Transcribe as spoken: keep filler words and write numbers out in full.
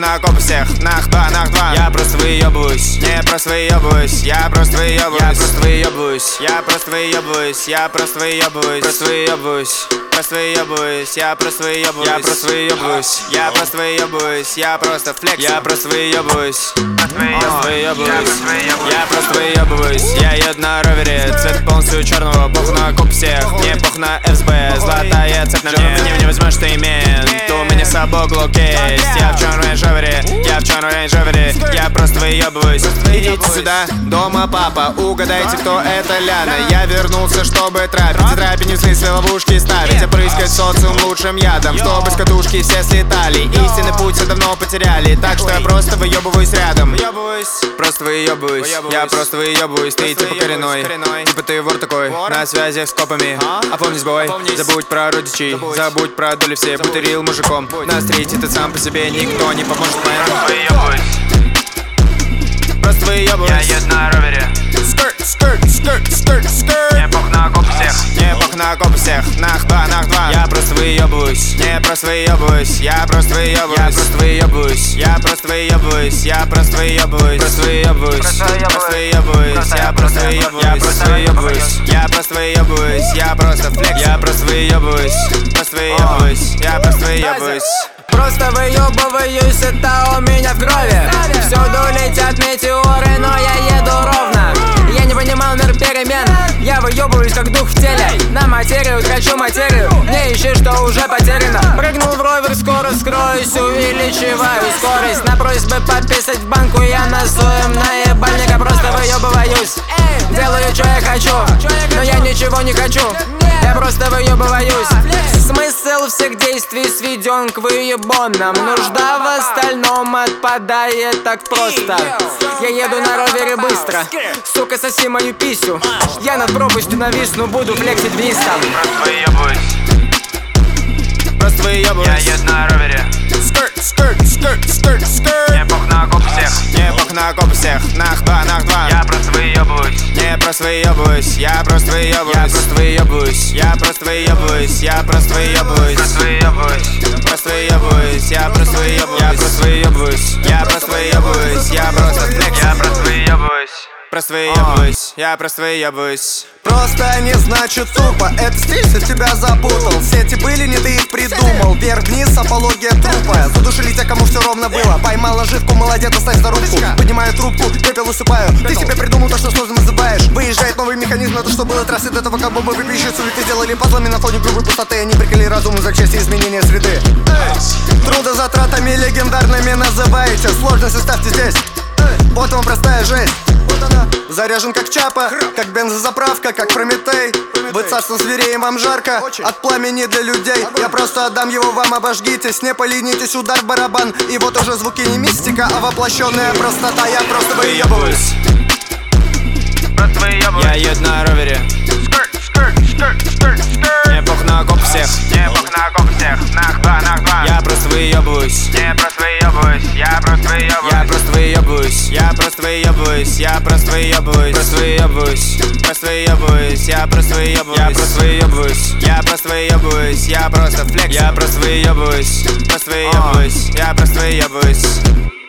на коп всех, нах два, нах два. Я просто выебываюсь, не просто выебываюсь. Я просто выебываюсь, я просто выебываюсь. Я просто выебываюсь, я просто выебываюсь. Просто выебываюсь, просто выебываюсь. Я просто выебываюсь, я просто выебываюсь. Я просто выебываюсь, я просто флекс. Я просто выебываюсь, выебываюсь. Я просто выебываюсь. Я еду на ровере, цвет полностью черного. Похуй на коп всех, мне похуй на эф эс бэ. Золотая цепь на мне, мне не возьмешь ты имен. У меня с собой глок есть. Я в черном рейндж-ровере, я в черном рейндж-ровере. Я просто выебываюсь. Идите сюда, дома папа, угадайте, кто это Ляна. Я вернулся, чтобы трапить, трапить не в смысле ловушки ставить, а прыскать социум лучшим ядом, чтобы с катушки все слетали. Истинный путь все давно потеряли, так что я просто выебываюсь рядом. Просто выебываюсь, я просто выебываюсь. Ты типа коренной, типа ты вор такой, на связи с копами. Опомнись, бой, забудь про родичей, забудь про доли все, будь рил мужиком. На стрите ты сам по себе, никто не поможет моему. Просто выебываюсь. Я еду на ровере. Скрт, скрт, скрт, скрт, скрт. Не пох на коп всех, не пох на коп всех. Нах два, нах два. Я просто выебываюсь, не просто выебываюсь. Я просто выебываюсь, я просто выебываюсь. Я просто выебываюсь, я просто выебываюсь. Просто выебываюсь, просто выебываюсь. Я просто выебываюсь, я просто выебываюсь. Я просто выебываюсь, я просто флекс. Я просто выебываюсь, просто выебываюсь. Я просто выебываюсь. Просто выебываюсь, это у меня в крови. Всюду летят метеоры, но я еду ровно. Я не понимал мир перемен, я выебываюсь как дух в теле. На материю, трачу материю, не ищи, что уже потеряно. Прыгнул в ровер, скоро скроюсь, увеличиваю скорость. На просьбы подписать в банку я на своем наебальника просто выебываюсь. Делаю, что я хочу, но я ничего не хочу. Я просто выебываюсь. Смысл всех действий сведен к выебонам. Нужда в остальном отпадает так просто. Я еду на ровере быстро. Сука, соси мою писю. Я над пропастью нависну, буду флексить вистом. Просто выебываюсь. Просто выебываюсь. Я еду на ровере. Скрт, скрт, скрт, скрт, скрт. Не пох на коп всех, не пох на коп всех. Нах два, нах два. Я просто выебываюсь, не просто выебываюсь. Я просто выебываюсь, я просто выебываюсь. Я просто выебываюсь, я просто выебываюсь. Просто выебываюсь, просто выебываюсь. Я просто выебываюсь, я просто выебываюсь. Я просто выебываюсь, я просто флекс. Я просто выебываюсь. Просто выебываюсь, я просто выебываюсь. Просто не значит тупо, это стиль, что тебя запутал. Сети были, не ты их придумал. Вверх-вниз, апология трупа. Задушили те, кому все ровно было. Поймал ошибку, молодец, оставь за рубку. Поднимаю трубку, пепел усыпаю. Ты себе придумал то, что сложно называешь. Выезжает новый механизм на то, что было трассы. До этого как бомбы выпищицу, ведь ты сделали пазлами на фоне грубой пустоты. Они прикрыли разум из-за части изменения среды. Трудозатратами легендарными называете. Сложности ставьте здесь. Вот вам простая жесть. Заряжен как чапа, как бензозаправка, как Прометей. Вы царством зверей, вам жарко от пламени для людей. Я просто отдам его вам, обожгитесь. Не поленитесь, удар в барабан. И вот уже звуки не мистика, а воплощенная простота. Я просто выебываюсь. Просто выебываюсь. Я еду на ровере. Скрт, скрт, скрт, скрт, скрт. Не пох на коп всех, не пох на коп всех. Нах два, нах два. Я просто выебываюсь, не просто выебываюсь. Я просто выебываюсь, я просто выебываюсь. Я просто выебываюсь, я просто выебываюсь. Просто выебываюсь, просто выебываюсь. Я просто выебываюсь, я просто выебываюсь. Я просто выебываюсь, я просто флекс. Я просто выебываюсь, просто выебываюсь. Я просто выебываюсь.